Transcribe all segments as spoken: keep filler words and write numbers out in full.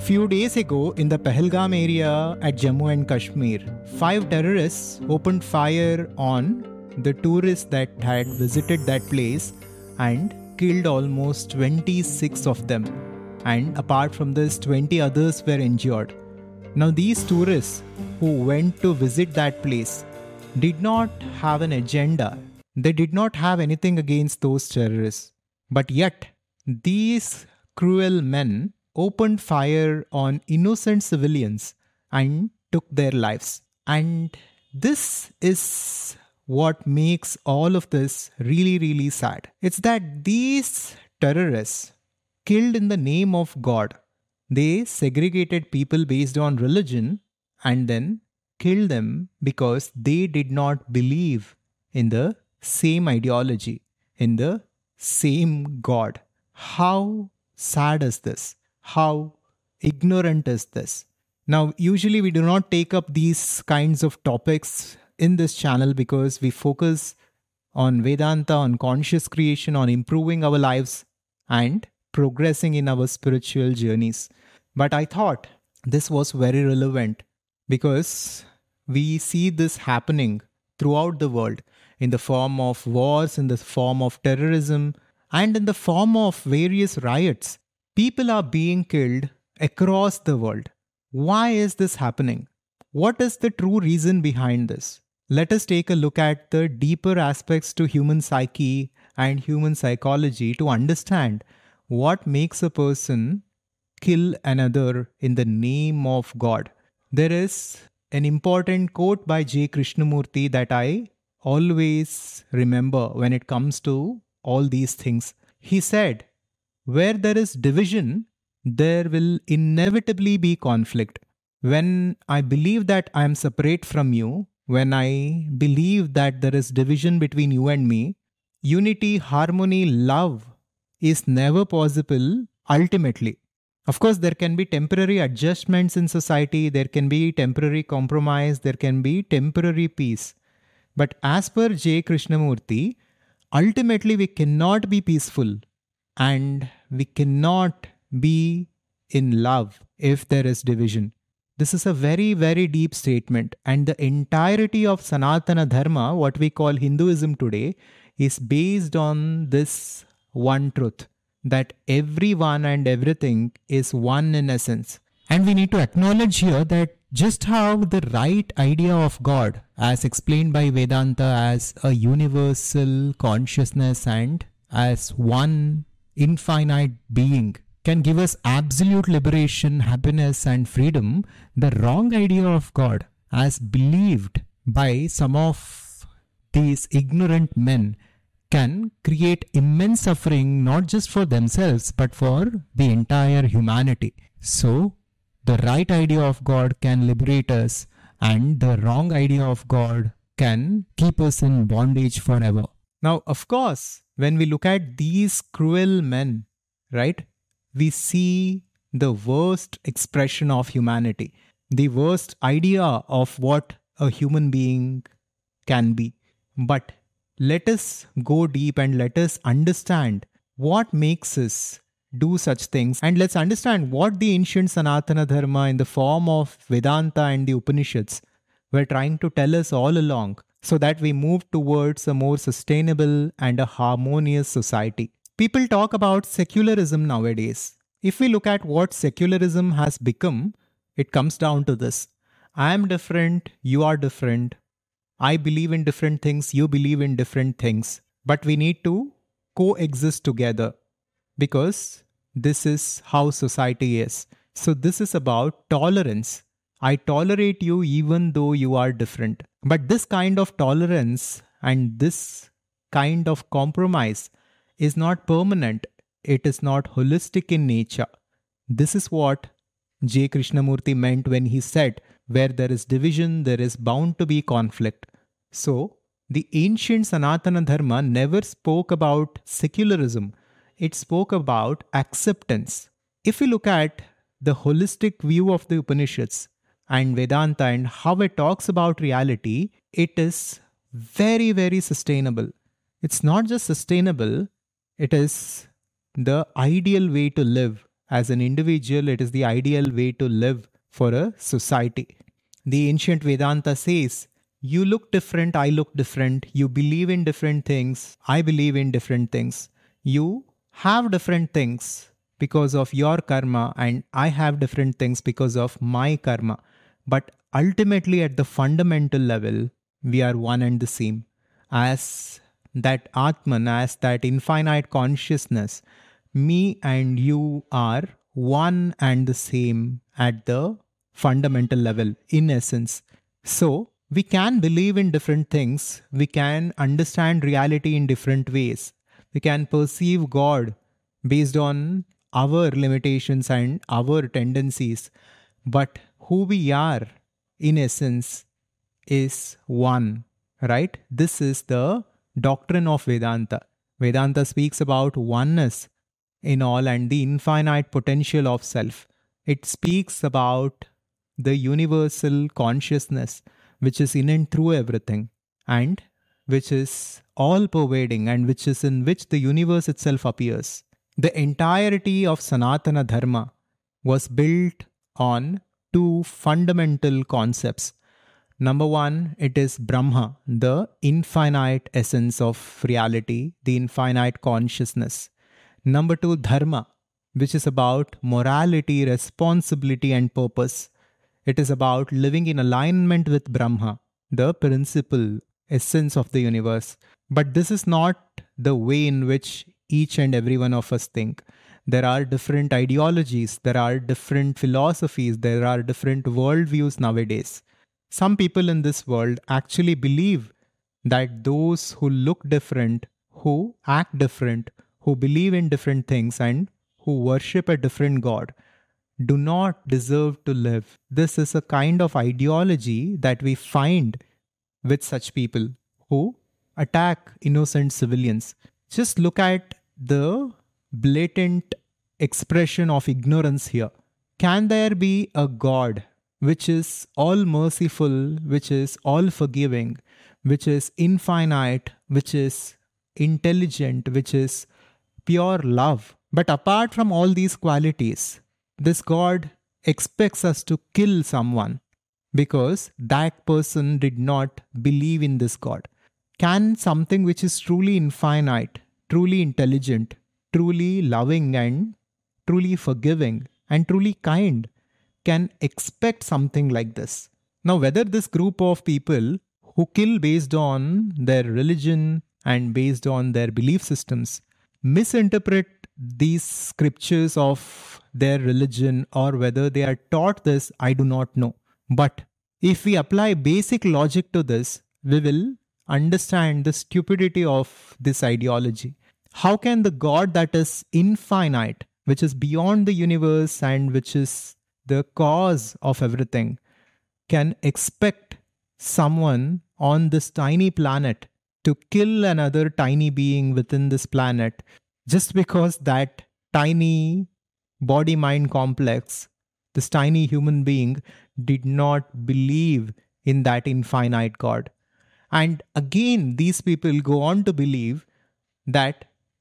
Few days ago, in the Pahalgam area at Jammu and Kashmir, five terrorists opened fire on the tourists that had visited that place and killed almost twenty-six of them. And apart from this, twenty others were injured. Now, these tourists who went to visit that place did not have an agenda. They did not have anything against those terrorists. But yet, these cruel men opened fire on innocent civilians and took their lives. And this is what makes all of this really, really sad. It's that these terrorists killed in the name of God. They segregated people based on religion and then killed them because they did not believe in the same ideology, in the same God. How sad is this? How ignorant is this? Now, usually we do not take up these kinds of topics in this channel because we focus on Vedanta, on conscious creation, on improving our lives and progressing in our spiritual journeys. But I thought this was very relevant because we see this happening throughout the world in the form of wars, in the form of terrorism, and in the form of various riots. People are being killed across the world. Why is this happening? What is the true reason behind this? Let us take a look at the deeper aspects to human psyche and human psychology to understand what makes a person kill another in the name of God. There is an important quote by J. Krishnamurti that I always remember when it comes to all these things. He said, "Where there is division, there will inevitably be conflict. When I believe that I am separate from you, when I believe that there is division between you and me, unity, harmony, love is never possible ultimately. Of course, there can be temporary adjustments in society, there can be temporary compromise, there can be temporary peace. But as per J. Krishnamurti, ultimately we cannot be peaceful and we cannot be in love if there is division." This is a very, very deep statement, and the entirety of Sanatana Dharma, what we call Hinduism today, is based on this one truth, that everyone and everything is one in essence. And we need to acknowledge here that just how the right idea of God, as explained by Vedanta as a universal consciousness and as one infinite being, can give us absolute liberation, happiness and freedom, the wrong idea of God, as believed by some of these ignorant men, can create immense suffering not just for themselves but for the entire humanity. So, the right idea of God can liberate us and the wrong idea of God can keep us in bondage forever. Now, of course, when we look at these cruel men, right, we see the worst expression of humanity, the worst idea of what a human being can be. But let us go deep and let us understand what makes us do such things, and let's understand what the ancient Sanatana Dharma in the form of Vedanta and the Upanishads were trying to tell us all along, so that we move towards a more sustainable and a harmonious society. People talk about secularism nowadays. If we look at what secularism has become, it comes down to this: I am different, you are different. I believe in different things, you believe in different things. But we need to coexist together because this is how society is. So this is about tolerance. I tolerate you even though you are different. But this kind of tolerance and this kind of compromise is not permanent. It is not holistic in nature. This is what J. Krishnamurti meant when he said, where there is division, there is bound to be conflict. So, the ancient Sanatana Dharma never spoke about secularism. It spoke about acceptance. If we look at the holistic view of the Upanishads and Vedanta and how it talks about reality, it is very, very sustainable. It's not just sustainable, it is the ideal way to live as an individual, it is the ideal way to live for a society. The ancient Vedanta says, you look different, I look different, you believe in different things, I believe in different things. You have different things because of your karma and I have different things because of my karma. But ultimately at the fundamental level, we are one and the same. As that Atman, as that infinite consciousness, me and you are one and the same at the fundamental level, in essence. So, we can believe in different things, we can understand reality in different ways, we can perceive God based on our limitations and our tendencies, but who we are, in essence, is one, right? This is the doctrine of Vedanta. Vedanta speaks about oneness in all and the infinite potential of self. It speaks about the universal consciousness which is in and through everything and which is all pervading and which is in which the universe itself appears. The entirety of Sanatana Dharma was built on two fundamental concepts. Number one, it is Brahma, the infinite essence of reality, the infinite consciousness. Number two, Dharma, which is about morality, responsibility and purpose. It is about living in alignment with Brahma, the principle, essence of the universe. But this is not the way in which each and every one of us think. There are different ideologies, there are different philosophies, there are different worldviews nowadays. Some people in this world actually believe that those who look different, who act different, who believe in different things and who worship a different god, do not deserve to live. This is a kind of ideology that we find with such people who attack innocent civilians. Just look at the blatant expression of ignorance here. Can there be a God which is all merciful, which is all forgiving, which is infinite, which is intelligent, which is pure love? But apart from all these qualities, this God expects us to kill someone because that person did not believe in this God. Can something which is truly infinite, truly intelligent, truly loving and truly forgiving and truly kind, can expect something like this? Now, whether this group of people who kill based on their religion and based on their belief systems misinterpret these scriptures of their religion or whether they are taught this, I do not know. But if we apply basic logic to this, we will understand the stupidity of this ideology. How can the God that is infinite, which is beyond the universe and which is the cause of everything, can expect someone on this tiny planet to kill another tiny being within this planet just because that tiny body-mind complex, this tiny human being, did not believe in that infinite God? And again, these people go on to believe that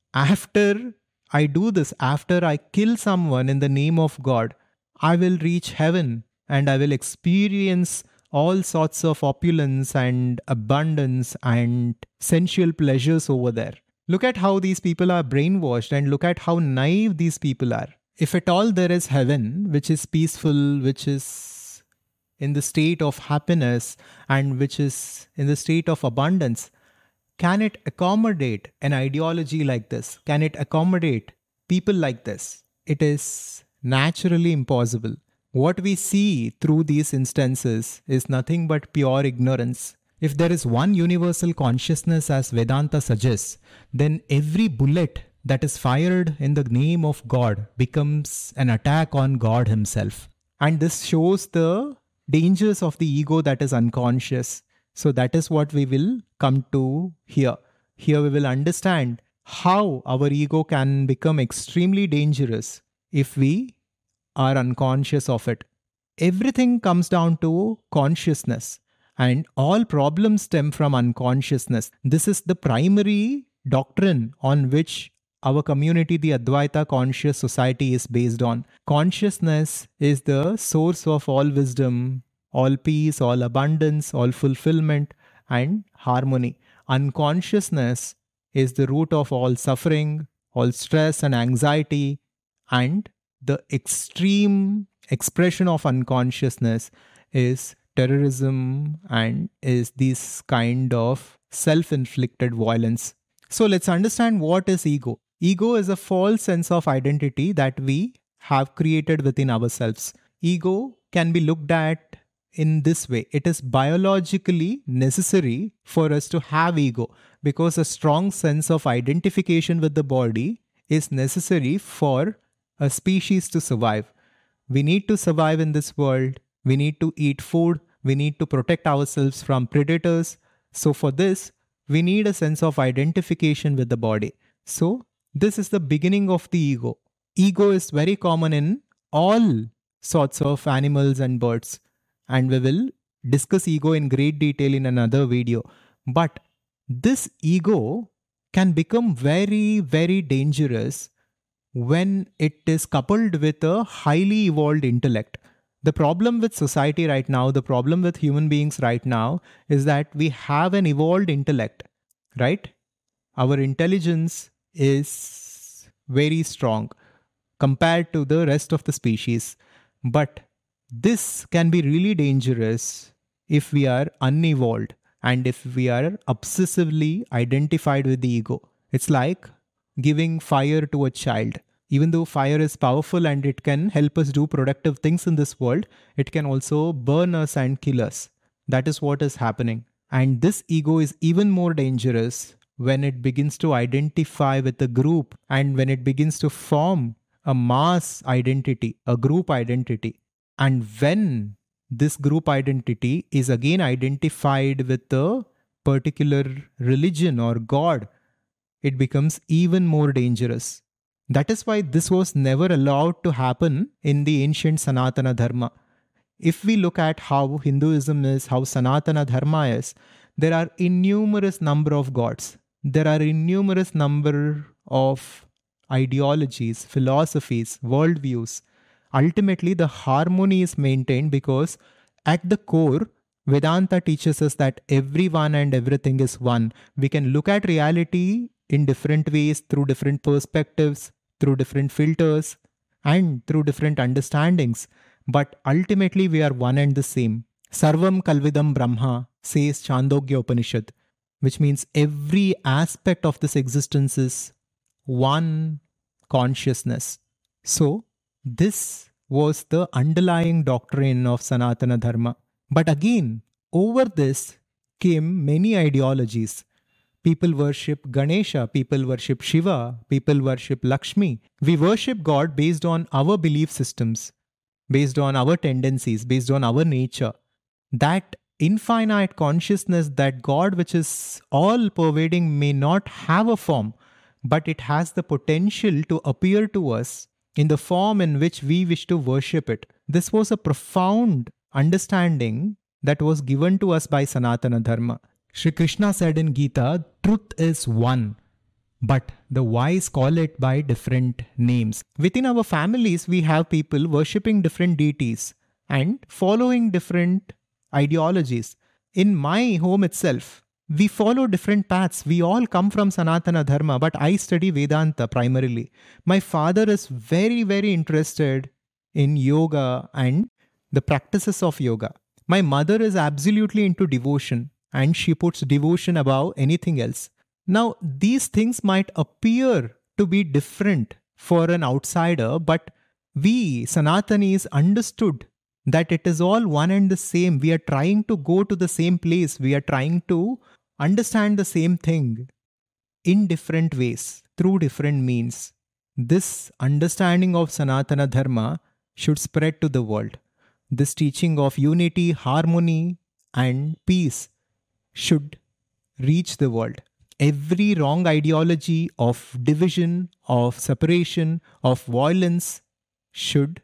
after I do this, after I kill someone in the name of God, I will reach heaven and I will experience all sorts of opulence and abundance and sensual pleasures over there. Look at how these people are brainwashed and look at how naive these people are. If at all there is heaven, which is peaceful, which is in the state of happiness and which is in the state of abundance, can it accommodate an ideology like this? Can it accommodate people like this? It is naturally impossible. What we see through these instances is nothing but pure ignorance. If there is one universal consciousness as Vedanta suggests, then every bullet that is fired in the name of God becomes an attack on God himself. And this shows the dangers of the ego that is unconscious. So that is what we will come to here. Here we will understand how our ego can become extremely dangerous if we are unconscious of it. Everything comes down to consciousness and all problems stem from unconsciousness. This is the primary doctrine on which our community, the Advaita conscious society, is based on. Consciousness is the source of all wisdom, all peace, all abundance, all fulfillment and harmony. Unconsciousness is the root of all suffering, all stress and anxiety, and the extreme expression of unconsciousness is terrorism and is this kind of self-inflicted violence. So let's understand what is ego. Ego is a false sense of identity that we have created within ourselves. Ego can be looked at in this way. It is biologically necessary for us to have ego because a strong sense of identification with the body is necessary for a species to survive. We need to survive in this world. We need to eat food. We need to protect ourselves from predators. So for this, we need a sense of identification with the body. So this is the beginning of the ego. Ego is very common in all sorts of animals and birds. And we will discuss ego in great detail in another video. But this ego can become very, very dangerous when it is coupled with a highly evolved intellect. The problem with society right now, the problem with human beings right now is that we have an evolved intellect, right? Our intelligence is very strong compared to the rest of the species. But this can be really dangerous if we are unevolved and if we are obsessively identified with the ego. It's like giving fire to a child. Even though fire is powerful and it can help us do productive things in this world, it can also burn us and kill us. That is what is happening. And this ego is even more dangerous when it begins to identify with a group and when it begins to form a mass identity, a group identity. And when this group identity is again identified with a particular religion or God, it becomes even more dangerous. That is why this was never allowed to happen in the ancient Sanatana Dharma. If we look at how Hinduism is, how Sanatana Dharma is, there are innumerous number of gods. There are innumerous number of ideologies, philosophies, worldviews. Ultimately, the harmony is maintained because at the core, Vedanta teaches us that everyone and everything is one. We can look at reality in different ways, through different perspectives, through different filters, and through different understandings. But ultimately, we are one and the same. Sarvam Kalvidam Brahma, says Chandogya Upanishad, which means every aspect of this existence is one consciousness. So, this was the underlying doctrine of Sanatana Dharma. But again, over this came many ideologies. People worship Ganesha, people worship Shiva, people worship Lakshmi. We worship God based on our belief systems, based on our tendencies, based on our nature. That infinite consciousness, that God which is all-pervading, may not have a form, but it has the potential to appear to us in the form in which we wish to worship it. This was a profound understanding that was given to us by Sanatana Dharma. Shri Krishna said in Gita, truth is one, but the wise call it by different names. Within our families, we have people worshipping different deities and following different ideologies. In my home itself, we follow different paths. We all come from Sanatana Dharma, but I study Vedanta primarily. My father is very, very interested in yoga and the practices of yoga. My mother is absolutely into devotion, and she puts devotion above anything else. Now, these things might appear to be different for an outsider, but we Sanatanis understood that it is all one and the same. We are trying to go to the same place. We are trying to understand the same thing in different ways, through different means. This understanding of Sanatana Dharma should spread to the world. This teaching of unity, harmony, and peace should reach the world. Every wrong ideology of division, of separation, of violence should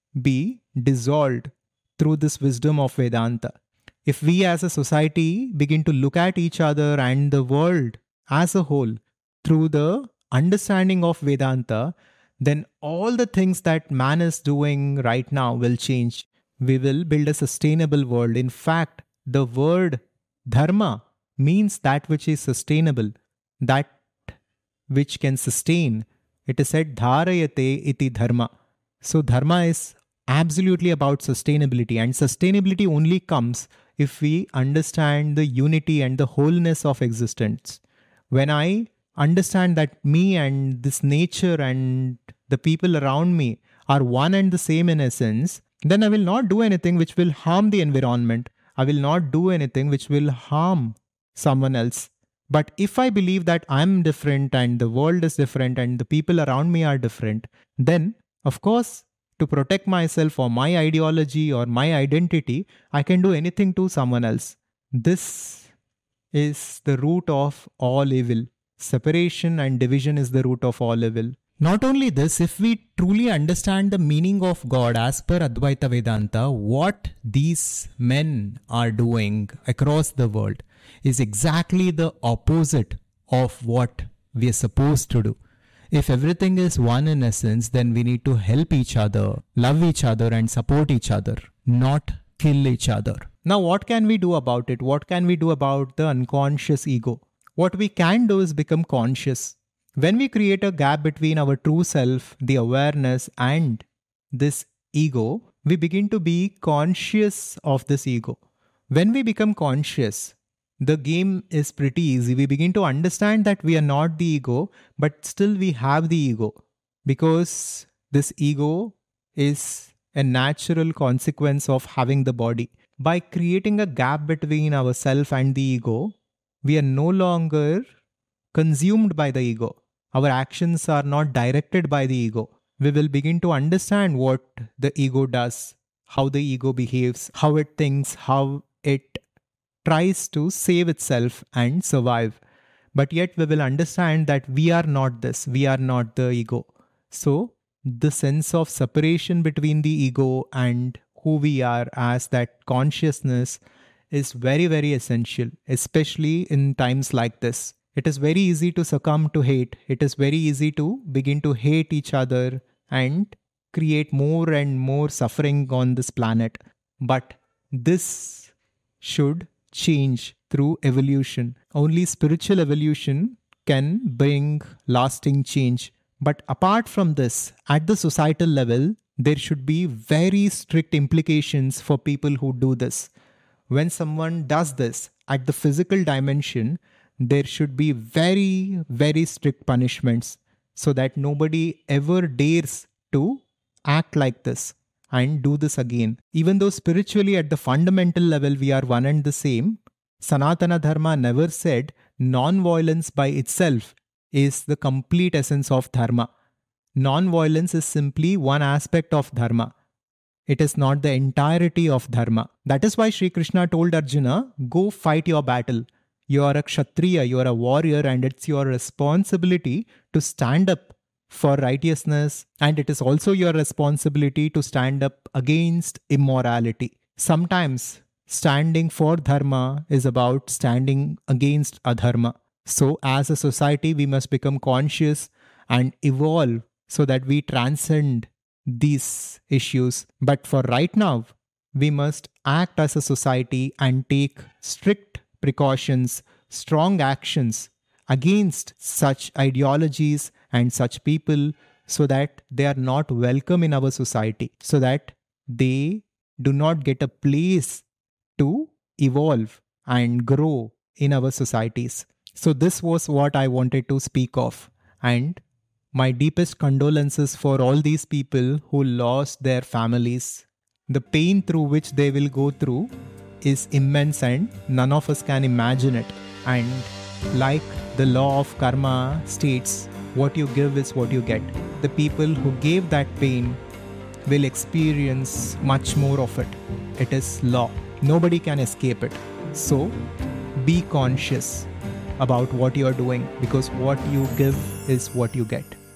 be dissolved through this wisdom of Vedanta. If we as a society begin to look at each other and the world as a whole through the understanding of Vedanta, then all the things that man is doing right now will change. We will build a sustainable world. In fact, the word dharma means that which is sustainable, that which can sustain. It is said dharayate iti dharma. So dharma is absolutely about sustainability, and sustainability only comes if we understand the unity and the wholeness of existence. When I understand that me and this nature and the people around me are one and the same in essence, then I will not do anything which will harm the environment. I will not do anything which will harm someone else. But if I believe that I'm different and the world is different and the people around me are different, then of course, to protect myself or my ideology or my identity, I can do anything to someone else. This is the root of all evil. Separation and division is the root of all evil. Not only this, if we truly understand the meaning of God as per Advaita Vedanta, what these men are doing across the world is exactly the opposite of what we are supposed to do. If everything is one in essence, then we need to help each other, love each other and support each other, not kill each other. Now, what can we do about it? What can we do about the unconscious ego? What we can do is become conscious. When we create a gap between our true self, the awareness, and this ego, we begin to be conscious of this ego. When we become conscious, the game is pretty easy. We begin to understand that we are not the ego, but still we have the ego, because this ego is a natural consequence of having the body. By creating a gap between ourself and the ego, we are no longer consumed by the ego. Our actions are not directed by the ego. We will begin to understand what the ego does, how the ego behaves, how it thinks, how it tries to save itself and survive. But yet we will understand that we are not this, we are not the ego. So the sense of separation between the ego and who we are as that consciousness is very, very essential, especially in times like this. It is very easy to succumb to hate. It is very easy to begin to hate each other and create more and more suffering on this planet. But this should change through evolution. Only spiritual evolution can bring lasting change. But apart from this, at the societal level, there should be very strict implications for people who do this. When someone does this at the physical dimension, there should be very, very strict punishments so that nobody ever dares to act like this and do this again. Even though spiritually at the fundamental level we are one and the same, Sanatana Dharma never said non-violence by itself is the complete essence of dharma. Non-violence is simply one aspect of dharma. It is not the entirety of dharma. That is why Sri Krishna told Arjuna, go fight your battle. You are a Kshatriya, you are a warrior, and it's your responsibility to stand up for righteousness, and it is also your responsibility to stand up against immorality. Sometimes standing for dharma is about standing against adharma. So as a society, we must become conscious and evolve so that we transcend these issues. But for right now, we must act as a society and take strict precautions, strong actions against such ideologies and such people so that they are not welcome in our society, so that they do not get a place to evolve and grow in our societies. So this was what I wanted to speak of, and my deepest condolences for all these people who lost their families. The pain through which they will go through is immense and none of us can imagine it. And like the law of karma states, what you give is what you get. The people who gave that pain will experience much more of it. It is law. Nobody can escape it. So be conscious about what you are doing, because what you give is what you get.